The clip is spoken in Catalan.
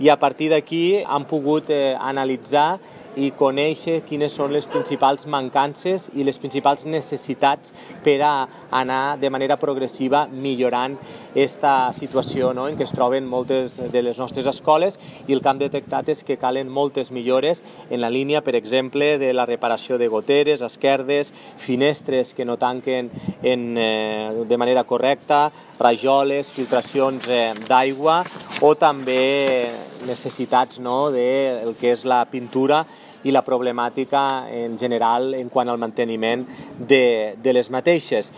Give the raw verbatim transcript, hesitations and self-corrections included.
i a partir d'aquí han pogut eh, analitzar i conèixer quines són les principals mancances i les principals necessitats per a anar de manera progressiva millorant aquesta situació, no?, en què es troben moltes de les nostres escoles, i el que han detectat és que calen moltes millores en la línia, per exemple, de la reparació de goteres, esquerdes, finestres que no tanquen en, eh, de manera correcta, rajoles, filtracions eh, d'aigua, o també necessitats, no?, del que és la pintura i la problemàtica en general en quant al manteniment de, de les mateixes.